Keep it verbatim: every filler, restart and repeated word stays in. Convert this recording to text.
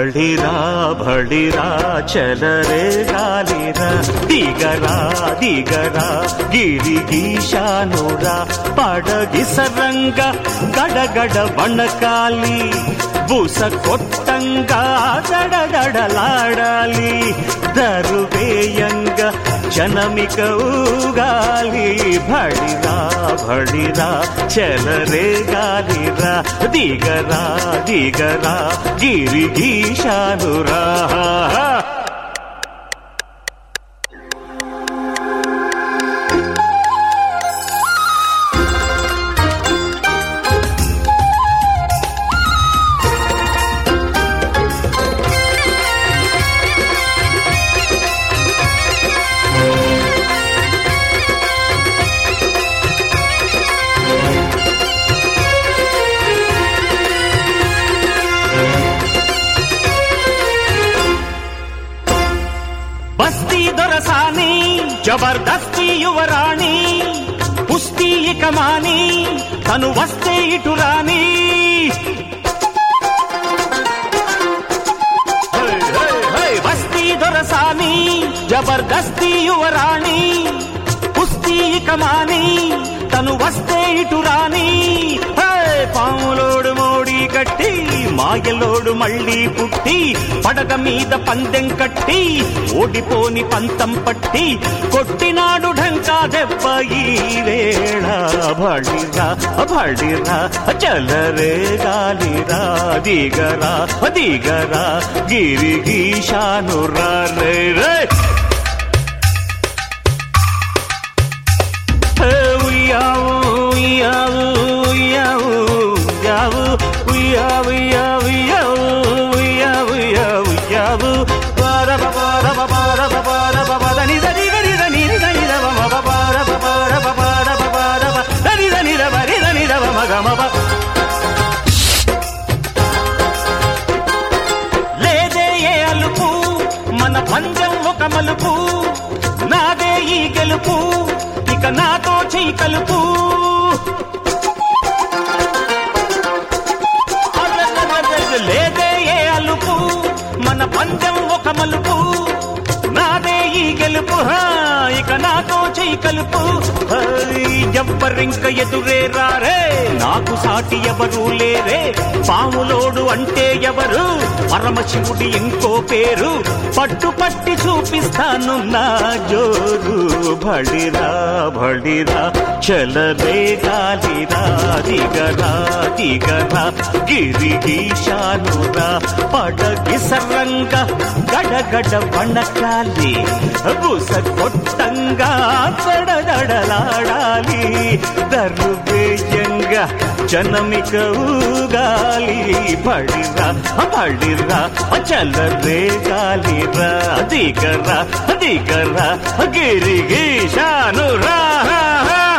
బళిరా బళిరా చలరే గాలిరా దిగరా దిగరా గిరిగీశానురా పడగిసరంగ గడగడ వణకాలి బుస కొట్టంగా దడదడలాడాలి దరువేయంగా జనమిక ఊగాలి బళిరా బళిరా చలరే గాలిరా దిగరా దిగరా గిరిగీశానురా బస్తీ దొరసాని జబర్దస్తి యువరాణి కుస్తీ ఇకమాని తను వస్తే ఇటురాని బస్తీ దొరసాని జబర్దస్తి యువరాణి కుస్తీ ఇకమాని తను వస్తే ఇటురాని పాములోడు మోడి కట్టి మాయలోడు మళ్ళీ పుట్టి పడగ మీద పందెం కట్టి ఓడిపోని పంతం పట్టి కొట్టినాడు ఢంకా దెబ్బ ఈ వేళ బళిరా బళిరా చలరే గాలిరా దిగరా దిగరా గిరిగీశానురా రే రే ఉయ్యావు ఉయ్యావు ఉయ్యావు ఉయ్యావు ఉయ్యావు ఉయ్యావు ఉయ్యావు ఉయ్యావు ఉయ్యావు పారబ పారబ పారబ పారబ పదని దని గరి దని దని రవ మబ పారబ పారబ పారబ పారబ దని దని రవ రి దని రవ మగ మబ లేదే ఏ అలుపు మన పంజం ఒక మలుపు నాదే ఈ గెలుపు ఇక నాతో చెయ్యి కలుపు లేదే ఏ అలుపు మన పందెం ఒక మలుపు నాదే ఈ గెలుపు ఇక నాతో చెయ్యి కలుపు ఎవ్వరింక ఎదురే రారే నాకు సాటి ఎవరు లేరే పాములోడు అంటే ఎవరు పరమశివుడి ఇంకో పేరు పట్టు పట్టి చూపిస్తాను నా జోరు బళిరా బళిరా చలరే గాలిరా దిగరా దిగరా గిరిగీశానురా పడగిసరంగ గడగడ వణకాలి బుస కొట్టంగా దడదడలాడాలి దరువేయంగా జనమిక ఊగాలి బళిరా బళిరా చలరే గాలిరా దిగరా దిగరా గిరిగీశానురా